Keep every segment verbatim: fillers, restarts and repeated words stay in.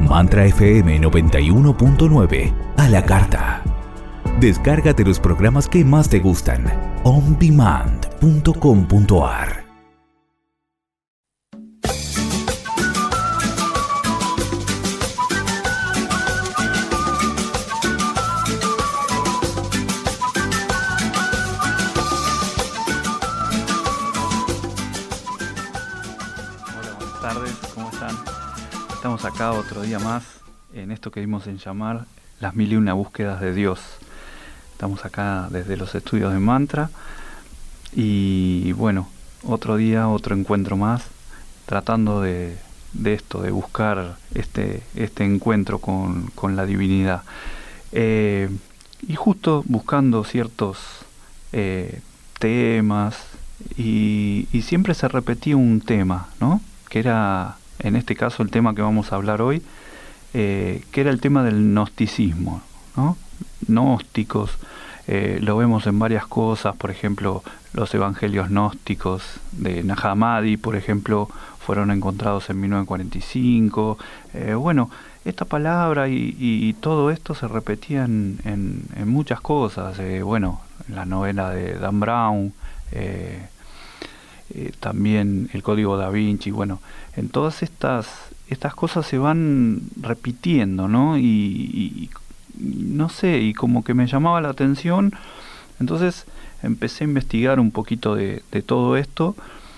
Mantra F M noventa y uno punto nueve a la carta. Descárgate los programas que más te gustan. on demand punto com punto a r. Estamos acá otro día más en esto que dimos en llamar las mil y una búsquedas de Dios. Estamos acá desde los estudios de Mantra y bueno, otro día, otro encuentro más, tratando de, de esto, de buscar este, este encuentro con, con la divinidad. Eh, y justo buscando ciertos eh, temas y, y siempre se repetía un tema, ¿no? Que era... en este caso el tema que vamos a hablar hoy, eh, que era el tema del gnosticismo, ¿no? Gnósticos, eh, lo vemos en varias cosas, por ejemplo, los evangelios gnósticos de Nag Hammadi, por ejemplo, fueron encontrados en mil novecientos cuarenta y cinco. Eh, bueno, esta palabra y, y, y todo esto se repetía en, en, en muchas cosas, eh, bueno, en la novela de Dan Brown, eh, Eh, también el Código Da Vinci, bueno, en todas estas estas cosas se van repitiendo, ¿no? Y, y, y no sé, y como que me llamaba la atención, entonces empecé a investigar un poquito de, de todo esto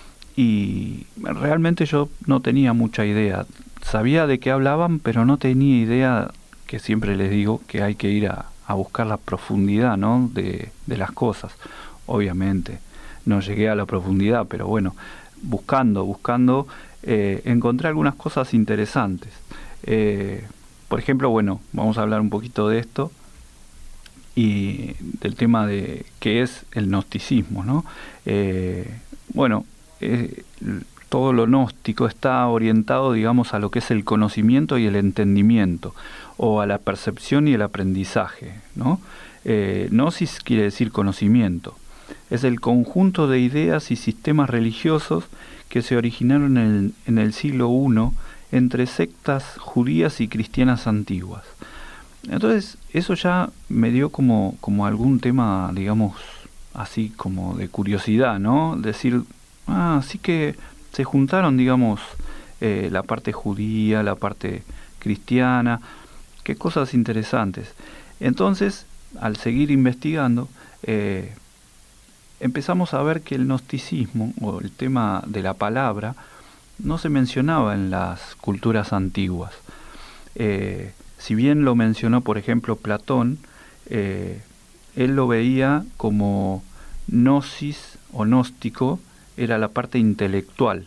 y realmente yo no tenía mucha idea. Sabía de qué hablaban, pero no tenía idea, que siempre les digo que hay que ir a, a buscar la profundidad, ¿no? de, de las cosas, obviamente. No llegué a la profundidad, pero bueno, buscando, buscando, eh, encontré algunas cosas interesantes. Eh, por ejemplo, bueno, vamos a hablar un poquito de esto y del tema de qué es el gnosticismo, ¿no? Eh, bueno, eh, todo lo gnóstico está orientado, digamos, a lo que es el conocimiento y el entendimiento, o a la percepción y el aprendizaje, ¿no? Eh, gnosis quiere decir conocimiento. Es el conjunto de ideas y sistemas religiosos que se originaron en el, en el siglo primero entre sectas judías y cristianas antiguas. Entonces, eso ya me dio como, como algún tema, digamos, así como de curiosidad, ¿no? Decir, ah, así que se juntaron, digamos, eh, la parte judía, la parte cristiana, qué cosas interesantes. Entonces, al seguir investigando, eh, empezamos a ver que el gnosticismo, o el tema de la palabra, no se mencionaba en las culturas antiguas. Eh, si bien lo mencionó, por ejemplo, Platón, eh, él lo veía como gnosis o gnóstico, era la parte intelectual,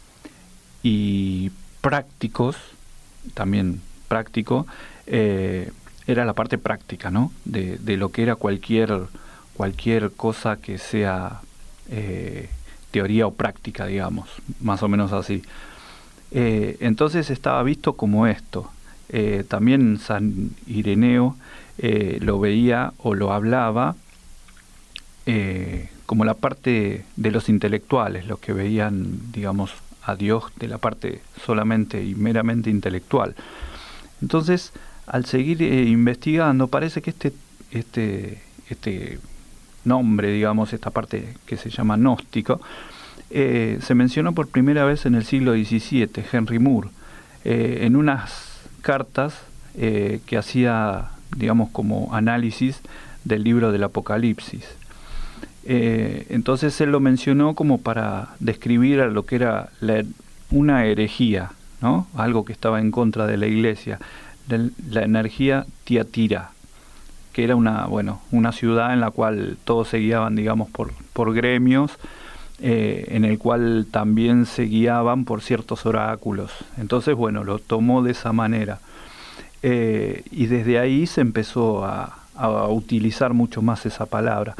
y prácticos, también práctico, eh, era la parte práctica, ¿no? De, de lo que era cualquier... cualquier cosa que sea eh, teoría o práctica, digamos, más o menos así. Eh, entonces estaba visto como esto. Eh, también San Ireneo eh, lo veía o lo hablaba eh, como la parte de los intelectuales, los que veían, digamos, a Dios de la parte solamente y meramente intelectual. Entonces, al seguir eh, investigando, parece que este... este, este nombre, digamos, esta parte que se llama gnóstico, eh, se mencionó por primera vez en el siglo diecisiete, Henry Moore, eh, en unas cartas eh, que hacía, digamos, como análisis del libro del Apocalipsis. Eh, entonces él lo mencionó como para describir a lo que era la, una herejía, ¿no? Algo que estaba en contra de la iglesia, de la energía Tiatira, que era una, bueno, una ciudad en la cual todos se guiaban, digamos, por, por gremios, eh, en el cual también se guiaban por ciertos oráculos. Entonces, bueno, lo tomó de esa manera. Eh, y desde ahí se empezó a, a utilizar mucho más esa palabra.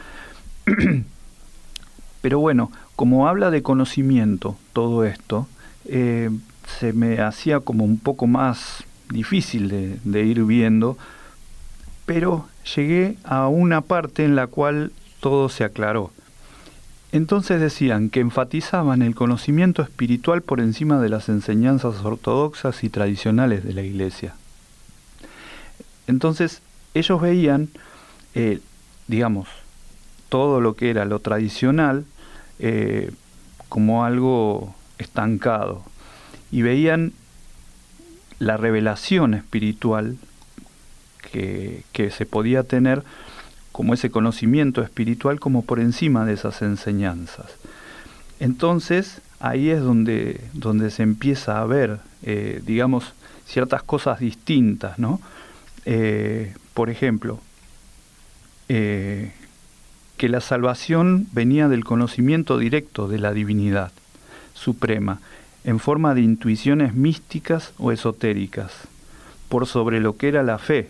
Pero bueno, como habla de conocimiento, todo esto, eh, se me hacía como un poco más difícil de, de ir viendo, pero llegué a una parte en la cual todo se aclaró. Entonces decían que enfatizaban el conocimiento espiritual por encima de las enseñanzas ortodoxas y tradicionales de la Iglesia. Entonces ellos veían, eh, digamos, todo lo que era lo tradicional eh, como algo estancado, y veían la revelación espiritual que, que se podía tener, como ese conocimiento espiritual, como por encima de esas enseñanzas. Entonces ahí es donde, donde se empieza a ver, eh, digamos, ciertas cosas distintas, ¿no? Eh, por ejemplo, eh, que la salvación venía del conocimiento directo de la divinidad suprema, en forma de intuiciones místicas o esotéricas, por sobre lo que era la fe,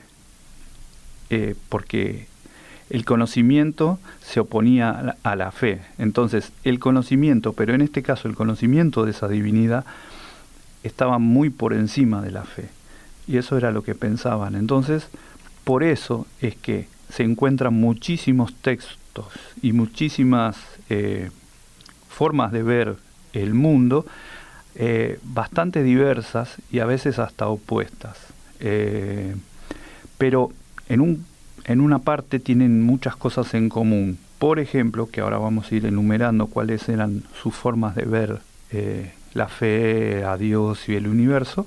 eh, porque el conocimiento se oponía a la fe. Entonces, el conocimiento, pero en este caso el conocimiento de esa divinidad, estaba muy por encima de la fe. Y eso era lo que pensaban. Entonces, por eso es que se encuentran muchísimos textos y muchísimas eh, formas de ver el mundo, eh, bastante diversas y a veces hasta opuestas. Eh, pero en un En una parte tienen muchas cosas en común. Por ejemplo, que ahora vamos a ir enumerando cuáles eran sus formas de ver eh, la fe, a Dios y el universo.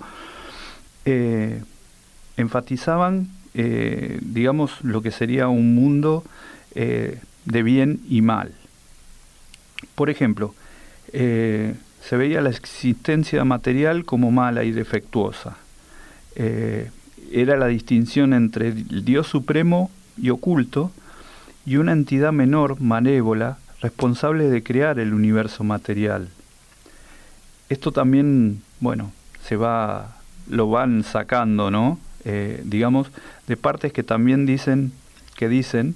Eh, enfatizaban, eh, digamos, lo que sería un mundo eh, de bien y mal. Por ejemplo, eh, se veía la existencia material como mala y defectuosa. Eh, Era la distinción entre el Dios supremo y oculto y una entidad menor, malévola, responsable de crear el universo material. Esto también, bueno, se va, lo van sacando, ¿no? Eh, digamos, de partes que también dicen, que dicen,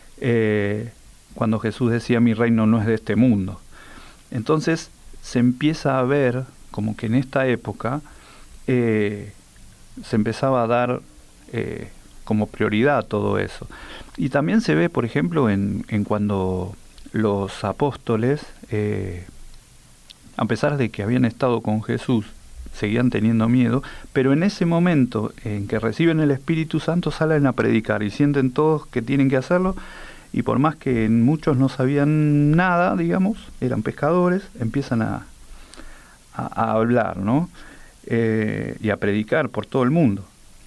eh, cuando Jesús decía, mi reino no es de este mundo. Entonces se empieza a ver como que en esta época eh, se empezaba a dar eh, como prioridad todo eso. Y también se ve, por ejemplo, en, en cuando los apóstoles, eh, a pesar de que habían estado con Jesús, seguían teniendo miedo, pero en ese momento en que reciben el Espíritu Santo salen a predicar y sienten todos que tienen que hacerlo, y por más que muchos no sabían nada, digamos, eran pescadores, empiezan a, a, a hablar, ¿no? Eh, y a predicar por todo el mundo.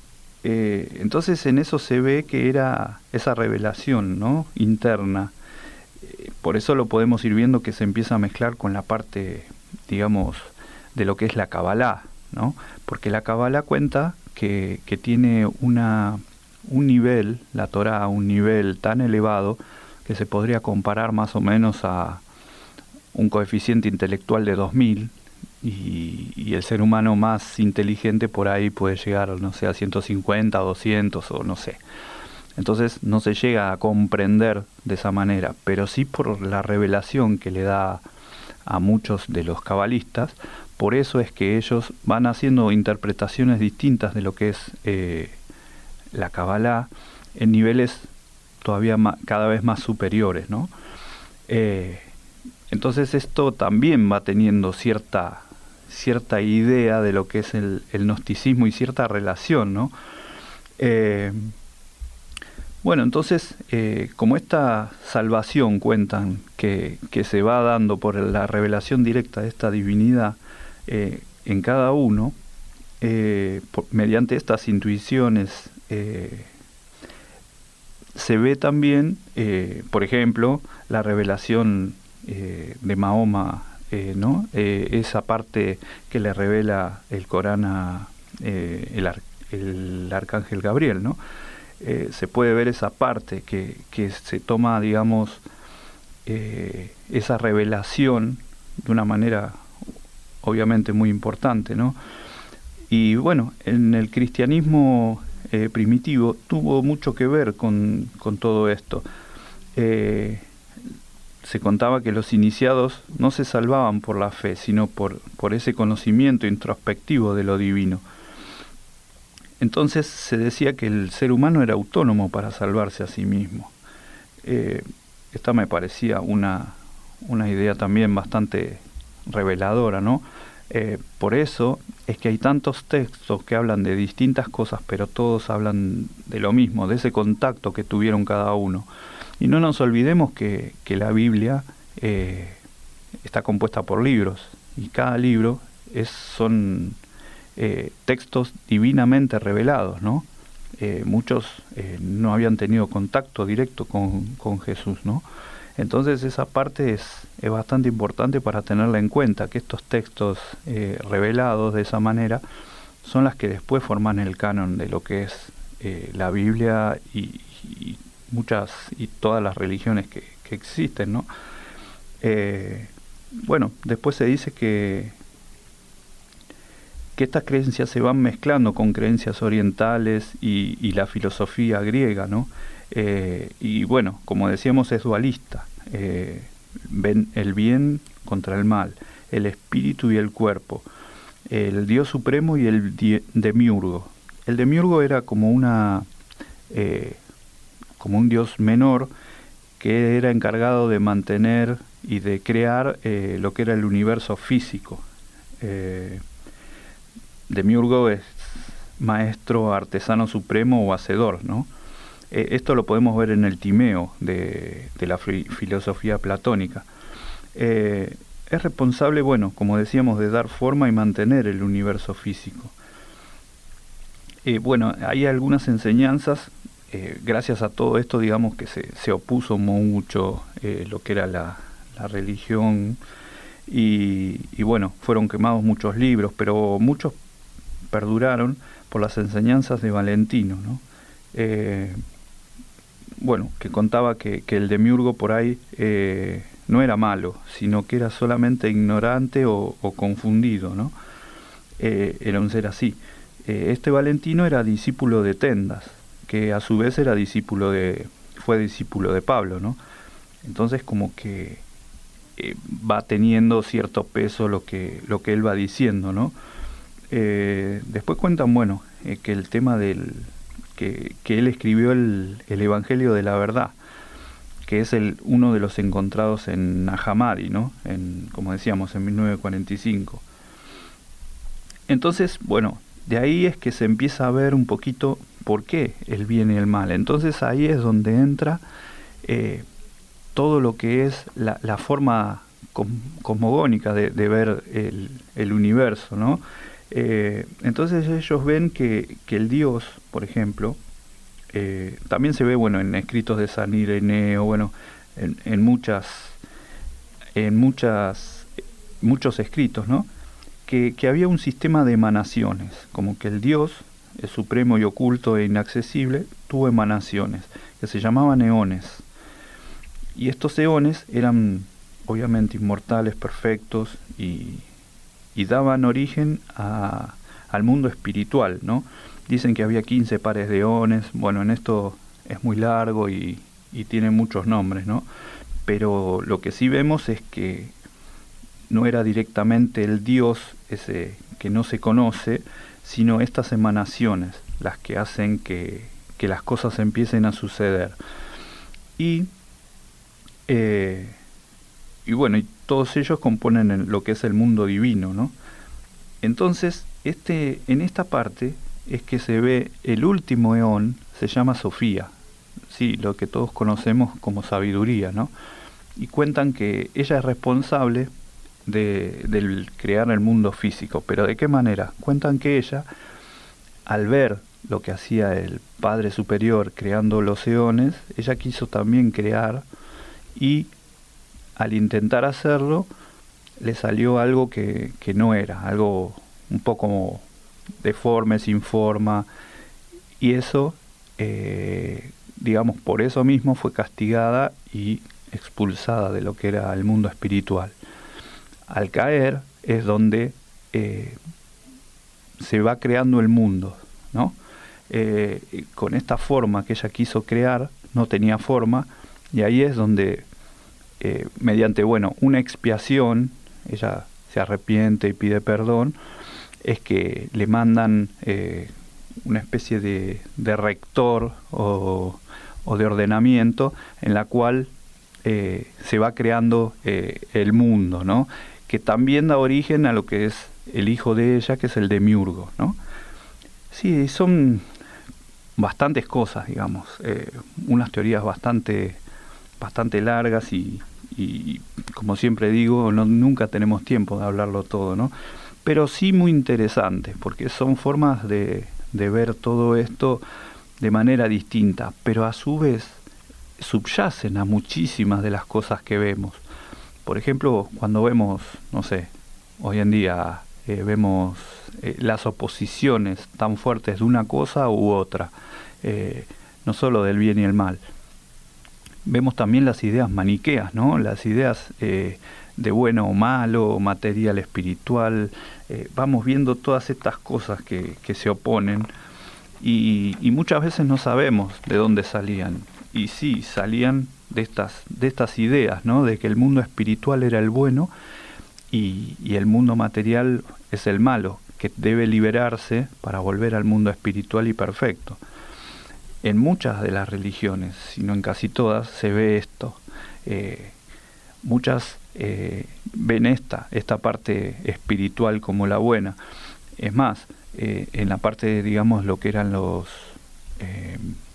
Eh, entonces en eso se ve que era esa revelación, ¿no? Interna. Eh, por eso lo podemos ir viendo que se empieza a mezclar con la parte, digamos, de lo que es la Kabbalah, ¿no? Porque la Kabbalah cuenta que, que tiene una, un nivel, la Torá, un nivel tan elevado que se podría comparar más o menos a un coeficiente intelectual de dos mil, Y, y el ser humano más inteligente por ahí puede llegar, no sé, a ciento cincuenta, doscientos o no sé. Entonces no se llega a comprender de esa manera, pero sí por la revelación que le da a muchos de los cabalistas. Por eso es que ellos van haciendo interpretaciones distintas de lo que es eh, la Kabbalah en niveles todavía más, cada vez más superiores, ¿no? Eh, entonces esto también va teniendo cierta cierta idea de lo que es el, el gnosticismo y cierta relación, ¿no? Eh, bueno, entonces, eh, como esta salvación cuentan que, que se va dando por la revelación directa de esta divinidad eh, en cada uno, eh, por, mediante estas intuiciones, eh, se ve también, eh, por ejemplo, la revelación eh, de Mahoma, Eh, ¿no? Eh, esa parte que le revela el Corán a eh, el, ar el arcángel Gabriel, ¿no? Eh, se puede ver esa parte que, que se toma, digamos, eh, esa revelación de una manera obviamente muy importante, ¿no? Y bueno, en el cristianismo eh, primitivo tuvo mucho que ver con, con todo esto. Eh, Se contaba que los iniciados no se salvaban por la fe, sino por, por ese conocimiento introspectivo de lo divino. Entonces se decía que el ser humano era autónomo para salvarse a sí mismo. Eh, esta me parecía una, una idea también bastante reveladora, ¿no? Eh, por eso es que hay tantos textos que hablan de distintas cosas, pero todos hablan de lo mismo, de ese contacto que tuvieron cada uno. Y no nos olvidemos que, que la Biblia eh, está compuesta por libros, y cada libro es, son eh, textos divinamente revelados, ¿no? Eh, muchos eh, no habían tenido contacto directo con, con Jesús, ¿no? Entonces esa parte es, es bastante importante para tenerla en cuenta, que estos textos eh, revelados de esa manera son las que después forman el canon de lo que es eh, la Biblia y, y muchas y todas las religiones que, que existen, ¿no? Eh, bueno, después se dice que que estas creencias se van mezclando con creencias orientales y, y la filosofía griega, ¿no? Eh, y bueno, como decíamos, es dualista. Eh, ven el bien contra el mal, el espíritu y el cuerpo, el Dios supremo y el die, demiurgo. El demiurgo era como una eh, como un dios menor que era encargado de mantener y de crear eh, lo que era el universo físico. Eh, Demiurgo es maestro, artesano supremo o hacedor, ¿no? Eh, esto lo podemos ver en el Timeo de, de la fi filosofía platónica. Eh, es responsable, bueno, como decíamos, de dar forma y mantener el universo físico. Eh, bueno, hay algunas enseñanzas, eh, gracias a todo esto, digamos que se, se opuso mucho eh, lo que era la, la religión y, y bueno, fueron quemados muchos libros, pero muchos perduraron por las enseñanzas de Valentino, ¿no? Eh, bueno, que contaba que, que el demiurgo por ahí eh, no era malo, sino que era solamente ignorante o, o confundido, ¿no? Eh, era un ser así. Eh, este Valentino era discípulo de Tendas, que a su vez era discípulo de, fue discípulo de Pablo, ¿no? Entonces como que eh, va teniendo cierto peso lo que, lo que él va diciendo, ¿no? Eh, después cuentan, bueno, eh, que el tema del que, que él escribió el, el Evangelio de la Verdad, que es el uno de los encontrados en Nag Hammadi, ¿no? En, como decíamos, en mil novecientos cuarenta y cinco. Entonces, bueno, de ahí es que se empieza a ver un poquito por qué el bien y el mal. Entonces ahí es donde entra eh, todo lo que es la, la forma cosmogónica de, de ver el, el universo, ¿no? Eh, entonces ellos ven que, que el Dios, por ejemplo, eh, también se ve, bueno, en escritos de San Ireneo, bueno, en, en muchas, en muchas, muchos escritos, ¿no? Que, que había un sistema de emanaciones, como que el Dios, el supremo y oculto e inaccesible, tuvo emanaciones, que se llamaban eones. Y estos eones eran obviamente inmortales, perfectos y y daban origen a, al mundo espiritual, ¿no? Dicen que había quince pares de eones, bueno, en esto es muy largo y, y tiene muchos nombres, ¿no? Pero lo que sí vemos es que no era directamente el Dios ese que no se conoce, sino estas emanaciones, las que hacen que, que las cosas empiecen a suceder. Y, eh, y bueno, y todos ellos componen el, lo que es el mundo divino, ¿no? Entonces, este, en esta parte es que se ve el último eón, se llama Sofía, sí, lo que todos conocemos como sabiduría, ¿no? Y cuentan que ella es responsable de, del crear el mundo físico, pero ¿de qué manera? Cuentan que ella, al ver lo que hacía el Padre Superior creando los eones, ella quiso también crear y al intentar hacerlo, le salió algo que, que no era, algo un poco deforme, sin forma, y eso, eh, digamos, por eso mismo fue castigada y expulsada de lo que era el mundo espiritual. Al caer es donde eh, se va creando el mundo, ¿no? Eh, con esta forma que ella quiso crear, no tenía forma, y ahí es donde Eh, mediante, bueno, una expiación, ella se arrepiente y pide perdón, es que le mandan eh, una especie de, de rector o, o de ordenamiento en la cual eh, se va creando eh, el mundo, ¿no? Que también da origen a lo que es el hijo de ella, que es el demiurgo, ¿no? Sí, son bastantes cosas, digamos, eh, unas teorías bastante, bastante largas y, y, como siempre digo, no, nunca tenemos tiempo de hablarlo todo, ¿no? Pero sí muy interesantes, porque son formas de, de ver todo esto de manera distinta, pero a su vez subyacen a muchísimas de las cosas que vemos. Por ejemplo, cuando vemos, no sé, hoy en día eh, vemos eh, las oposiciones tan fuertes de una cosa u otra, eh, no solo del bien y el mal. Vemos también las ideas maniqueas, ¿no? Las ideas eh, de bueno o malo, material, espiritual. Eh, vamos viendo todas estas cosas que, que se oponen y, y muchas veces no sabemos de dónde salían. Y sí, salían de estas, de estas ideas, ¿no? De que el mundo espiritual era el bueno y, y el mundo material es el malo, que debe liberarse para volver al mundo espiritual y perfecto. En muchas de las religiones, si no en casi todas, se ve esto. Eh, muchas eh, ven esta, esta parte espiritual como la buena. Es más, eh, en la parte, digamos, lo que eran los... Eh,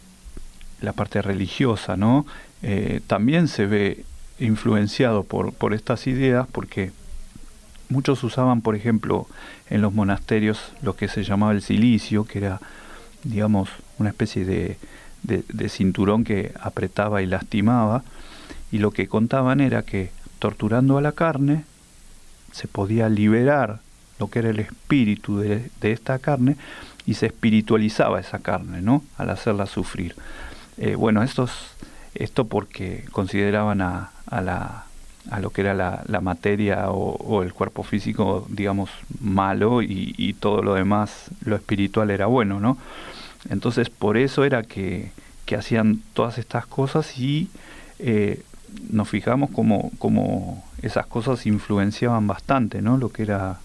la parte religiosa, ¿no? Eh, también se ve influenciado por, por estas ideas, porque muchos usaban, por ejemplo, en los monasterios lo que se llamaba el cilicio, que era, digamos, una especie de, de, de cinturón que apretaba y lastimaba, y lo que contaban era que torturando a la carne se podía liberar lo que era el espíritu de, de esta carne, y se espiritualizaba esa carne, ¿no? Al hacerla sufrir. Eh, bueno, estos, esto porque consideraban a, a, la, a lo que era la, la materia o, o el cuerpo físico, digamos, malo, y, y todo lo demás, lo espiritual, era bueno, ¿no? Entonces, por eso era que, que hacían todas estas cosas, y eh, nos fijamos como, como esas cosas influenciaban bastante, ¿no? Lo que era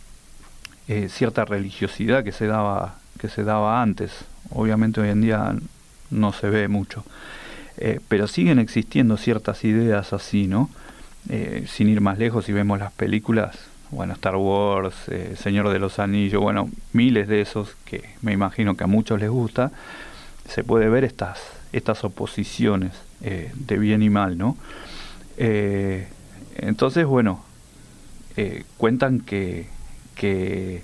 eh, cierta religiosidad que se daba, que se daba antes. Obviamente hoy en día no se ve mucho, eh, pero siguen existiendo ciertas ideas así, ¿no? Eh, sin ir más lejos, si vemos las películas, bueno, Star Wars, eh, Señor de los Anillos, bueno, miles de esos que me imagino que a muchos les gusta, se puede ver estas, estas oposiciones eh, de bien y mal, ¿no? Eh, entonces, bueno, eh, cuentan que, que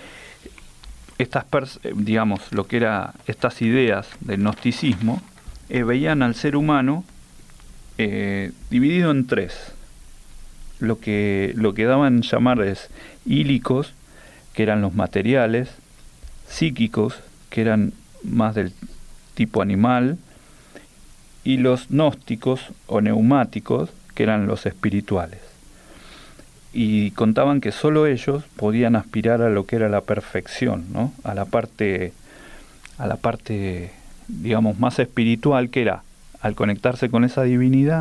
estas pers- digamos, lo que era estas ideas del gnosticismo, eh, veían al ser humano eh, dividido en tres. Lo que, lo que daban llamar es ílicos, que eran los materiales, psíquicos, que eran más del tipo animal, y los gnósticos o neumáticos, que eran los espirituales. Y contaban que solo ellos podían aspirar a lo que era la perfección, ¿no? A la parte, a la parte, digamos, más espiritual, que era, al conectarse con esa divinidad,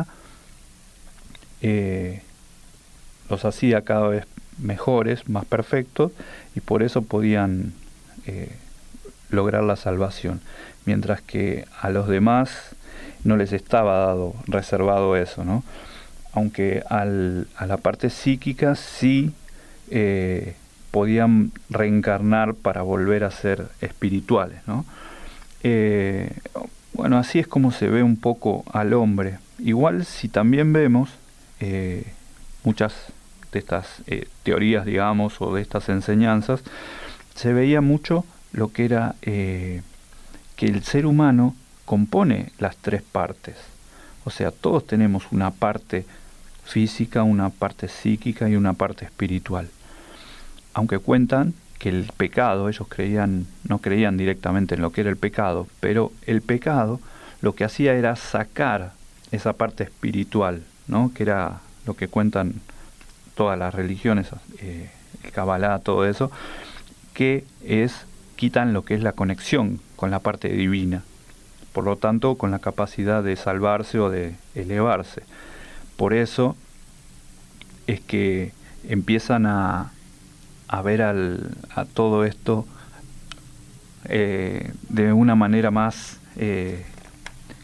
eh, los hacía cada vez mejores, más perfectos, y por eso podían eh, lograr la salvación. Mientras que a los demás no les estaba dado, reservado eso, ¿no? Aunque al, a la parte psíquica sí eh, podían reencarnar para volver a ser espirituales, ¿no? Eh, bueno, así es como se ve un poco al hombre. Igual, si también vemos eh, muchas de estas eh, teorías, digamos, o de estas enseñanzas, se veía mucho lo que era eh, que el ser humano compone las tres partes. O sea, todos tenemos una parte física, una parte psíquica y una parte espiritual. Aunque cuentan que el pecado, ellos creían, no creían directamente en lo que era el pecado, pero el pecado lo que hacía era sacar esa parte espiritual, ¿no? Que era lo que cuentan todas las religiones, eh, el Kabbalah, todo eso, que es, quitan lo que es la conexión con la parte divina, por lo tanto con la capacidad de salvarse o de elevarse. Por eso es que empiezan a, a ver al, a todo esto eh, de una manera más, eh,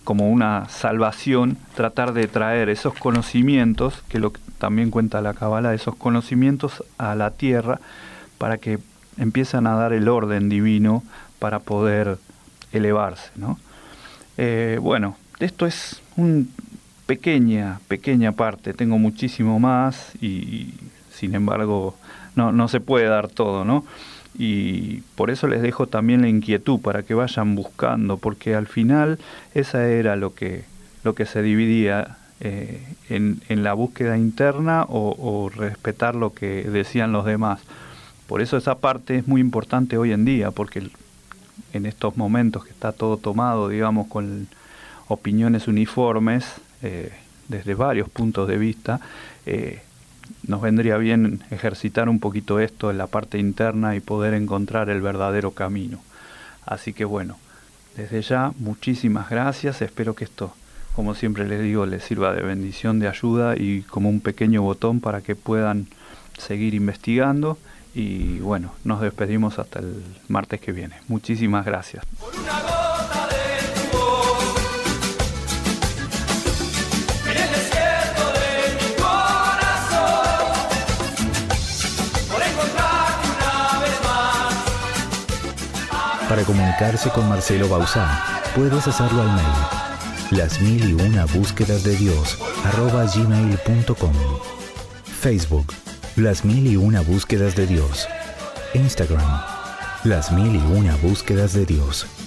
como una salvación, tratar de traer esos conocimientos, que lo que también cuenta la Cábala, esos conocimientos a la tierra, para que empiezan a dar el orden divino para poder elevarse, ¿no? Eh, bueno, esto es una pequeña, pequeña parte, tengo muchísimo más y, y sin embargo no, no se puede dar todo, ¿no? Y por eso les dejo también la inquietud para que vayan buscando, porque al final esa era lo que, lo que se dividía eh, en, en la búsqueda interna o, o respetar lo que decían los demás. Por eso esa parte es muy importante hoy en día, porque en estos momentos que está todo tomado, digamos, con opiniones uniformes, eh, desde varios puntos de vista, eh, nos vendría bien ejercitar un poquito esto en la parte interna y poder encontrar el verdadero camino. Así que bueno, desde ya muchísimas gracias, espero que esto, como siempre les digo, les sirva de bendición, de ayuda y como un pequeño botón para que puedan seguir investigando. Y bueno, nos despedimos hasta el martes que viene. Muchísimas gracias. Por una gota de tu voz, en el desierto de mi corazón, por encontrarte una vez más. Para comunicarse con Marcelo Bauzá, puedes hacerlo al mail las mil y una búsquedas de Dios arroba gmail punto com, Facebook Las Mil y Una Búsquedas de Dios, Instagram Las Mil y Una Búsquedas de Dios.